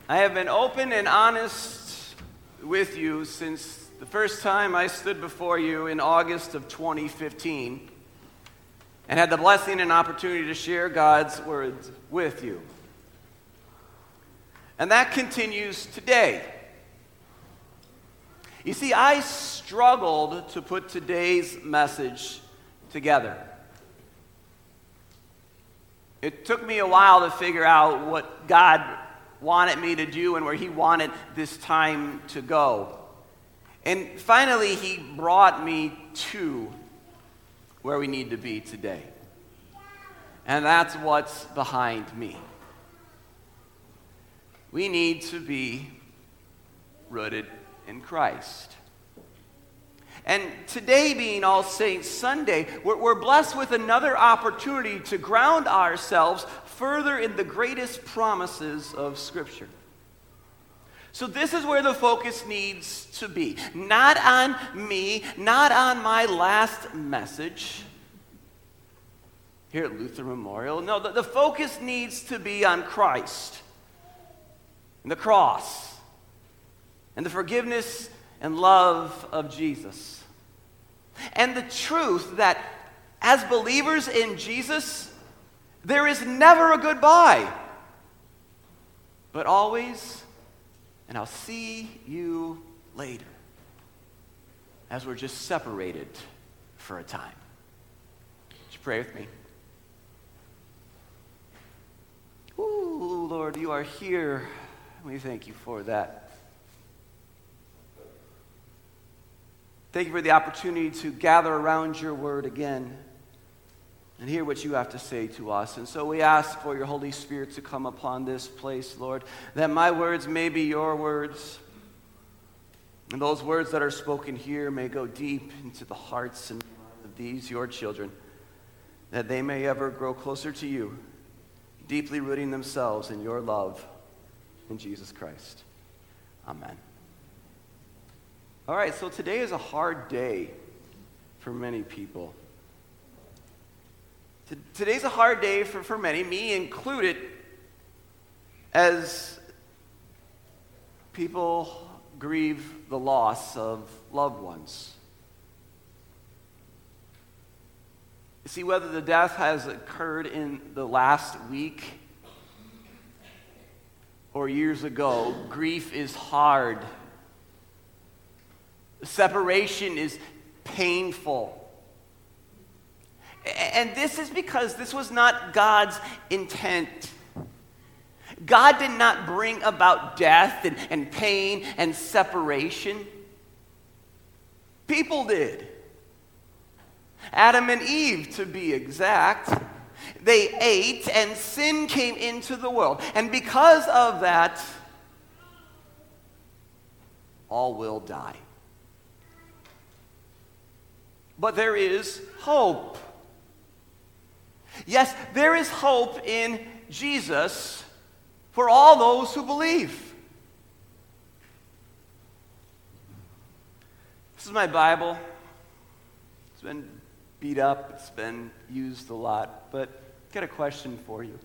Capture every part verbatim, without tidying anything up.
I have been open and honest with you since the first time I stood before you in August of twenty fifteen and had the blessing and opportunity to share God's words with you. And that continues today. You see, I struggled to put today's message together. It took me a while to figure out what God wanted me to do and where He wanted this time to go. And finally, He brought me to where we need to be today. And that's what's behind me. We need to be rooted in Christ. And today being All Saints Sunday, we're, we're blessed with another opportunity to ground ourselves further in the greatest promises of Scripture. So this is where the focus needs to be. Not on me, not on my last message here at Luther Memorial. No, the, the focus needs to be on Christ and the cross and the forgiveness and love of Jesus. And the truth that as believers in Jesus, there is never a goodbye, but always, and I'll see you later, as we're just separated for a time. Would you pray with me? Ooh, Lord, you are here. We thank you for that. Thank you for the opportunity to gather around your word again and hear what you have to say to us. And so we ask for your Holy Spirit to come upon this place, Lord, that my words may be your words, and those words that are spoken here may go deep into the hearts and minds of these, your children, that they may ever grow closer to you, deeply rooting themselves in your love in Jesus Christ. Amen. All right, so today is a hard day for many people. T- today's a hard day for, for many, me included, as people grieve the loss of loved ones. You see, whether the death has occurred in the last week or years ago, grief is hard. Separation is painful. And this is because this was not God's intent. God did not bring about death and, and pain and separation. People did. Adam and Eve, to be exact. They ate and sin came into the world. And because of that, all will die. But there is hope. Yes, there is hope in Jesus for all those who believe. This is my Bible. It's been beat up. It's been used a lot. But I've got a question for you.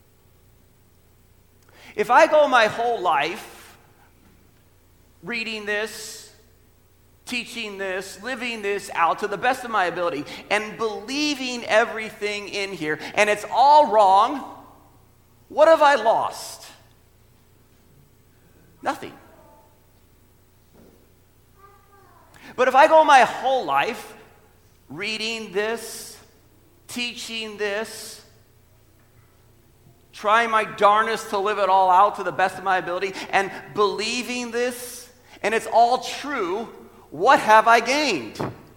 If I go my whole life reading this, teaching this, living this out to the best of my ability, and believing everything in here, and it's all wrong, what have I lost? Nothing. But if I go my whole life reading this, teaching this, trying my darnest to live it all out to the best of my ability, and believing this, and it's all true, what have I gained?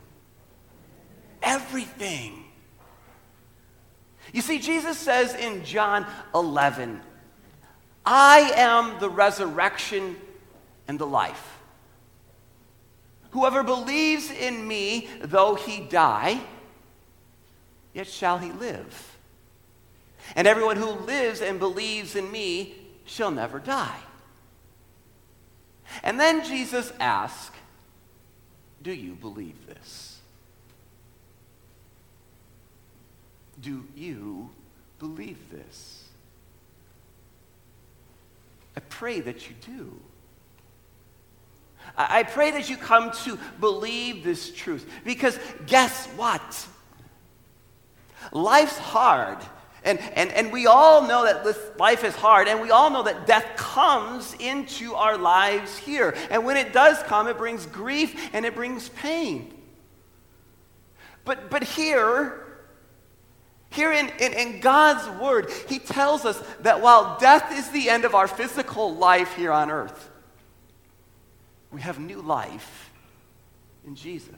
Everything. You see, Jesus says in John eleven, I am the resurrection and the life. Whoever believes in me, though he die, yet shall he live. And everyone who lives and believes in me shall never die. And then Jesus asks, do you believe this? Do you believe this? I pray that you do. I, I pray that you come to believe this truth. Because guess what? Life's hard. And, and, and we all know that this life is hard, and we all know that death comes into our lives here. And when it does come, it brings grief and it brings pain. But, but here, here in, in, in God's Word, He tells us that while death is the end of our physical life here on earth, we have new life in Jesus.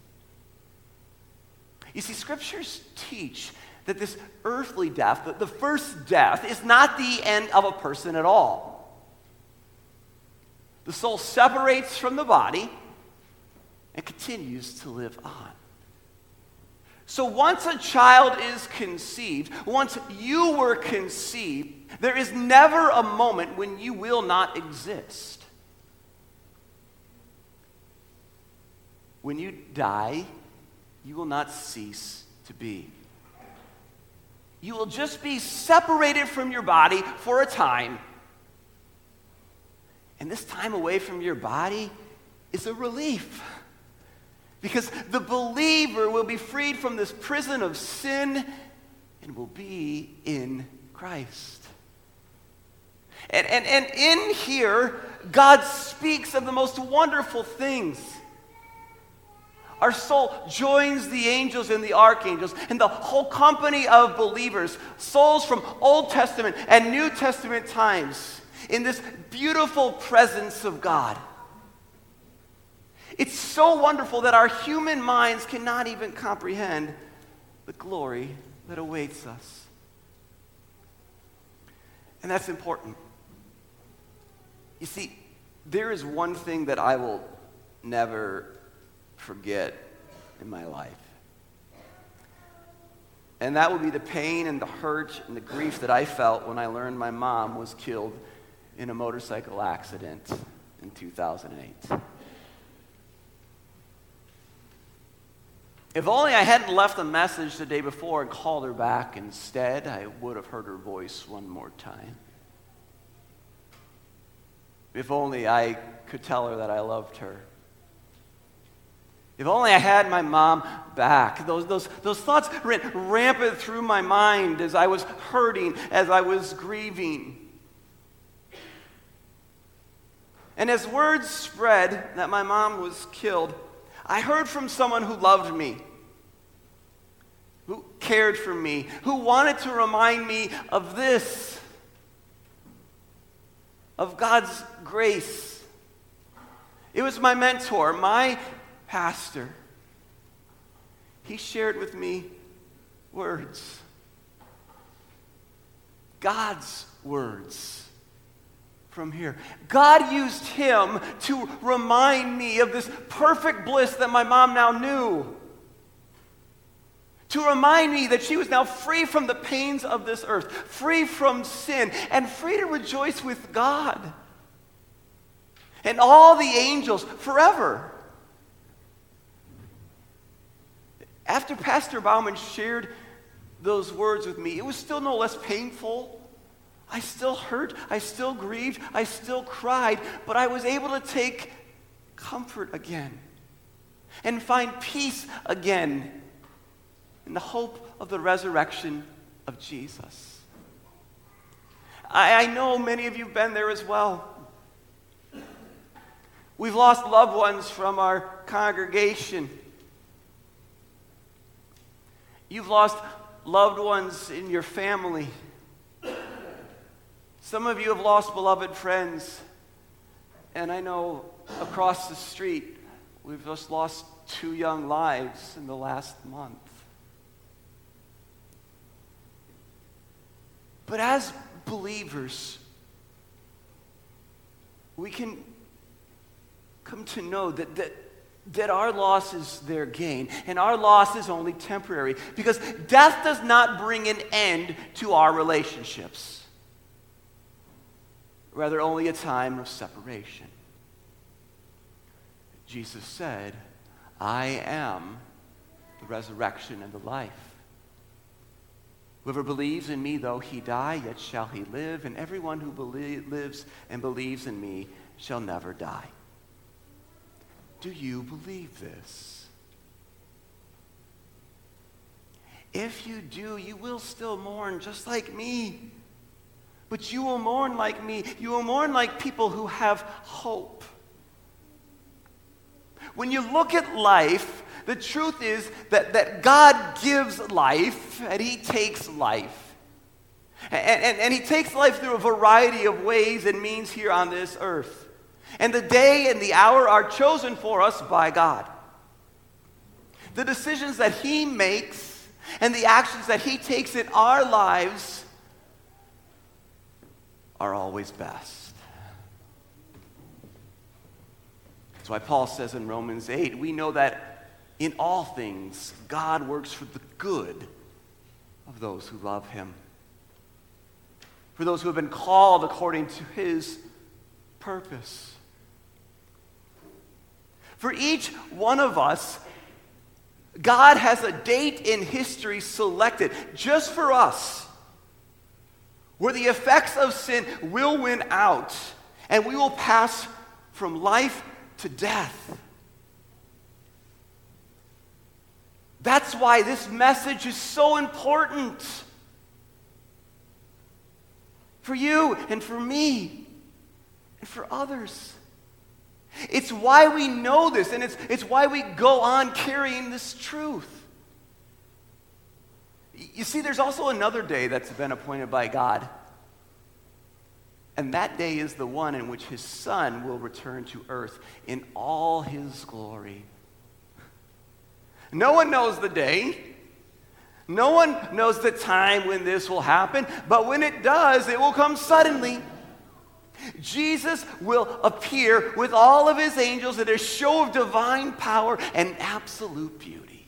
You see, Scriptures teach that this earthly death, the, the first death, is not the end of a person at all. The soul separates from the body and continues to live on. So once a child is conceived, once you were conceived, there is never a moment when you will not exist. When you die, you will not cease to be. You will just be separated from your body for a time. And this time away from your body is a relief. Because the believer will be freed from this prison of sin and will be in Christ. And, and, and in here, God speaks of the most wonderful things. Our soul joins the angels and the archangels and the whole company of believers, souls from Old Testament and New Testament times, in this beautiful presence of God. It's so wonderful that our human minds cannot even comprehend the glory that awaits us. And that's important. You see, there is one thing that I will never forget in my life. And that would be the pain and the hurt and the grief that I felt when I learned my mom was killed in a motorcycle accident in two thousand eight. If only I hadn't left a message the day before and called her back instead, I would have heard her voice one more time. If only I could tell her that I loved her. If only I had my mom back. Those, those, those thoughts ran rampant through my mind as I was hurting, as I was grieving. And as word spread that my mom was killed, I heard from someone who loved me, who cared for me, who wanted to remind me of this, of God's grace. It was my mentor, my pastor. He shared with me words, God's words from here. God used him to remind me of this perfect bliss that my mom now knew. To remind me that she was now free from the pains of this earth, free from sin, and free to rejoice with God and all the angels forever. After Pastor Bauman shared those words with me, it was still no less painful. I still hurt, I still grieved, I still cried, but I was able to take comfort again and find peace again in the hope of the resurrection of Jesus. I, I know many of you have been there as well. We've lost loved ones from our congregation. You've lost loved ones in your family. Some of you have lost beloved friends. And I know across the street, we've just lost two young lives in the last month. But as believers, we can come to know that, that, that our loss is their gain, and our loss is only temporary, because death does not bring an end to our relationships. Rather, only a time of separation. Jesus said, I am the resurrection and the life. Whoever believes in me, though he die, yet shall he live, and everyone who belie- lives and believes in me shall never die. Do you believe this? If you do, you will still mourn just like me. But you will mourn like me. You will mourn like people who have hope. When you look at life, the truth is that, that God gives life and he takes life. And, and, and he takes life through a variety of ways and means here on this earth. And the day and the hour are chosen for us by God. The decisions that he makes and the actions that he takes in our lives are always best. That's why Paul says in Romans eight, we know that in all things God works for the good of those who love him, for those who have been called according to his purpose. For each one of us, God has a date in history selected just for us, where the effects of sin will win out, and we will pass from life to death. That's why this message is so important for you and for me and for others. It's why we know this, and it's, it's why we go on carrying this truth. You see, there's also another day that's been appointed by God. And that day is the one in which his Son will return to earth in all his glory. No one knows the day. No one knows the time when this will happen. But when it does, it will come suddenly. Jesus will appear with all of his angels in a show of divine power and absolute beauty.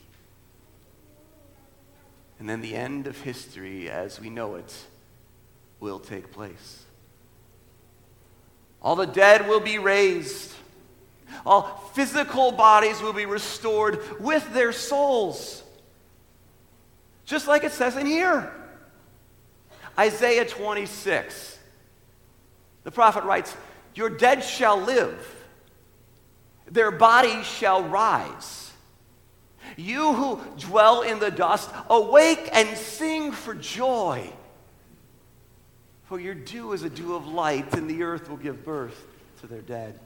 And then the end of history as we know it will take place. All the dead will be raised. All physical bodies will be restored with their souls. Just like it says in here. Isaiah twenty-six. The prophet writes, your dead shall live. Their bodies shall rise. You who dwell in the dust, awake and sing for joy. For your dew is a dew of light, and the earth will give birth to their dead.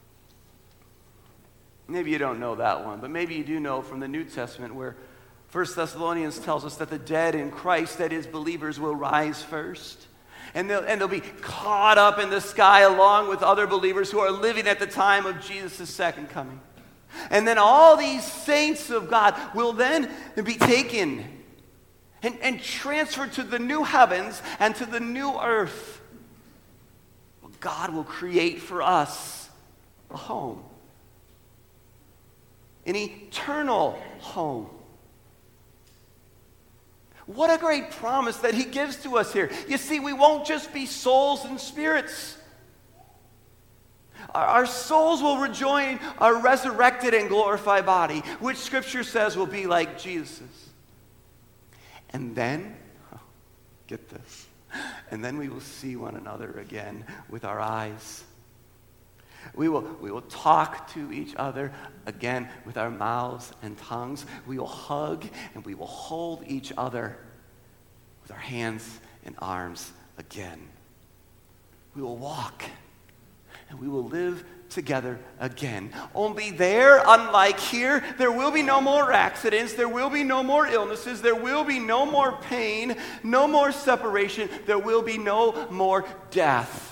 Maybe you don't know that one, but maybe you do know from the New Testament where First Thessalonians tells us that the dead in Christ, that is, believers, will rise first. And they'll, and they'll be caught up in the sky along with other believers who are living at the time of Jesus' second coming. And then all these saints of God will then be taken and, and transferred to the new heavens and to the new earth. God will create for us a home. An eternal home. What a great promise that he gives to us here. You see, we won't just be souls and spirits. Our, our souls will rejoin our resurrected and glorified body, which Scripture says will be like Jesus'. And then, oh, get this, and then we will see one another again with our eyes. We will, we will talk to each other again with our mouths and tongues. We will hug and we will hold each other with our hands and arms again. We will walk and we will live together again. Only there, unlike here, there will be no more accidents, there will be no more illnesses, there will be no more pain, no more separation, there will be no more death.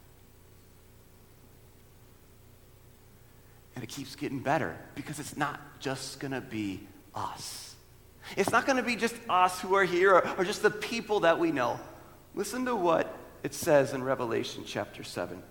And it keeps getting better because it's not just going to be us. It's not going to be just us who are here or, or just the people that we know. Listen to what it says in Revelation chapter seven.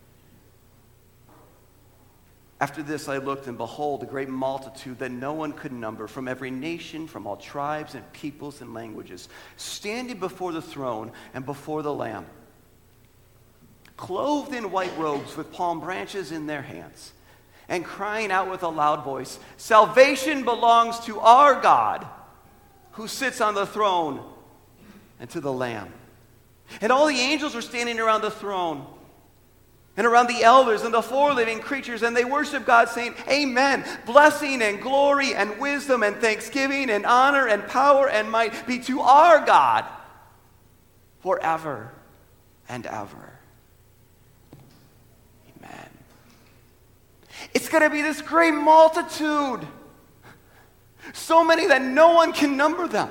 After this I looked, and behold, a great multitude that no one could number, from every nation, from all tribes and peoples and languages, standing before the throne and before the Lamb, clothed in white robes with palm branches in their hands, and crying out with a loud voice, salvation belongs to our God, who sits on the throne and to the Lamb. And all the angels were standing around the throne and around the elders and the four living creatures, and they worship God, saying, Amen. Blessing and glory and wisdom and thanksgiving and honor and power and might be to our God forever and ever. Amen. It's going to be this great multitude. So many that no one can number them.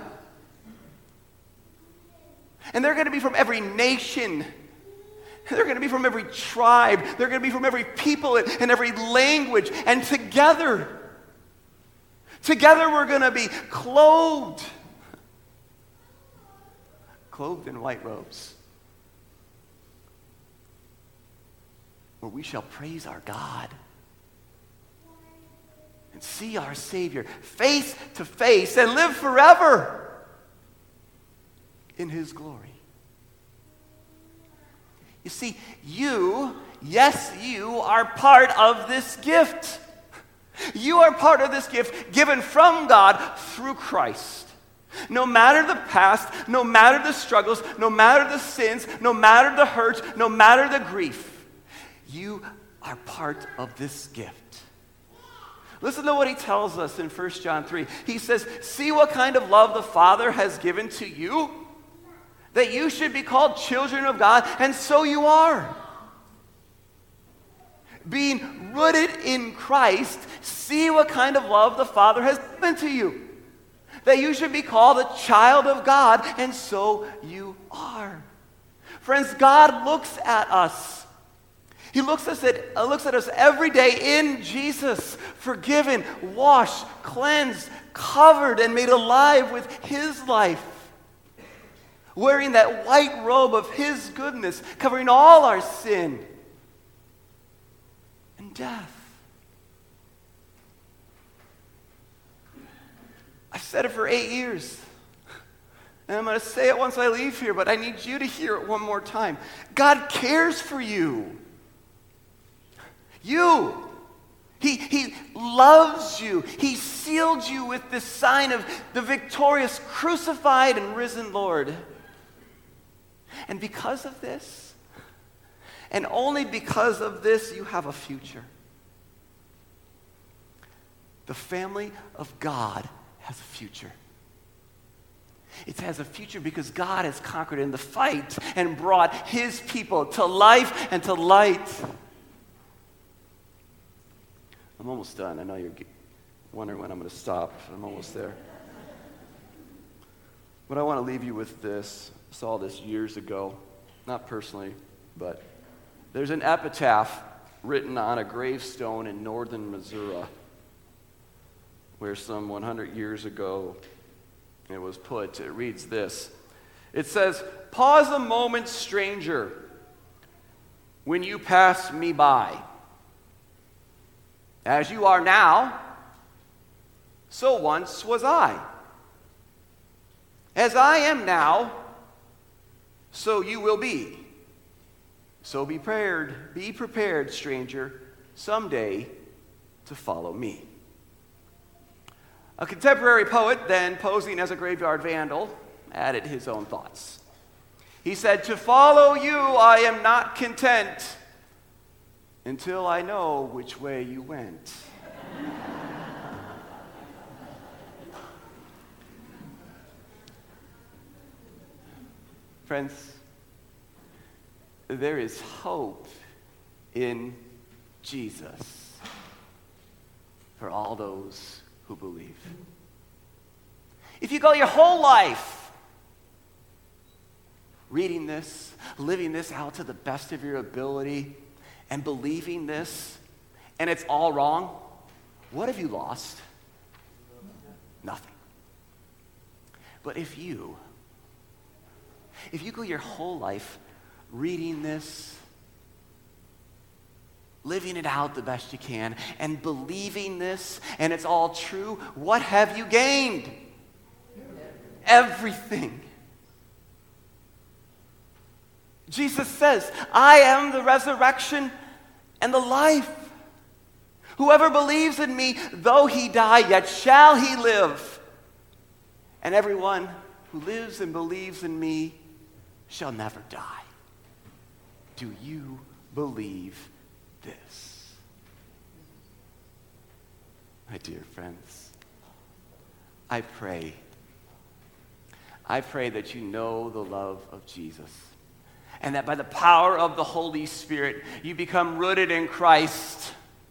And they're going to be from every nation. They're going to be from every tribe. They're going to be from every people and every language. And together, together we're going to be clothed. Clothed in white robes. Where we shall praise our God. And see our Savior face to face and live forever in His glory. You see, you, yes, you are part of this gift. You are part of this gift given from God through Christ. No matter the past, no matter the struggles, no matter the sins, no matter the hurts, no matter the grief, you are part of this gift. Listen to what he tells us in First John three. He says, see what kind of love the Father has given to you, that you should be called children of God, and so you are. Being rooted in Christ, see what kind of love the Father has given to you, that you should be called a child of God, and so you are. Friends, God looks at us. He looks at, us, uh, looks at us every day in Jesus, forgiven, washed, cleansed, covered, and made alive with His life. Wearing that white robe of His goodness, covering all our sin and death. I've said it for eight years. And I'm going to say it once I leave here, but I need you to hear it one more time. God cares for you. You. He, he loves you. He sealed you with this sign of the victorious, crucified, and risen Lord. And because of this, and only because of this, you have a future. The family of God has a future. It has a future because God has conquered in the fight and brought His people to life and to light. I'm almost done. I know you're wondering when I'm going to stop. I'm almost there. But I want to leave you with this. I saw this years ago. Not personally, but there's an epitaph written on a gravestone in northern Missouri where some one hundred years ago it was put. It reads this. It says, "Pause a moment, stranger, when you pass me by. As you are now, so once was I. As I am now, so you will be. So be prepared, be prepared, stranger, someday to follow me." A contemporary poet, then posing as a graveyard vandal, added his own thoughts. He said, "To follow you I am not content until I know which way you went." Friends, there is hope in Jesus for all those who believe. If you go your whole life reading this, living this out to the best of your ability, and believing this, and it's all wrong, what have you lost? Nothing. But if you, if you go your whole life reading this, living it out the best you can, and believing this, and it's all true, what have you gained? Everything. Jesus says, "I am the resurrection and the life. Whoever believes in me, though he die, yet shall he live. And everyone who lives and believes in me shall never die. Do you believe this? My dear friends, I pray, I pray that you know the love of Jesus, and that by the power of the Holy Spirit, you become rooted in Christ,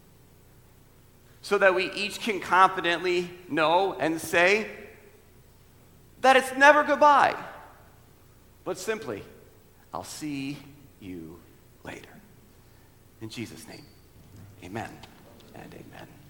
so that we each can confidently know and say that it's never goodbye, but simply, I'll see you later. In Jesus' name, amen and amen.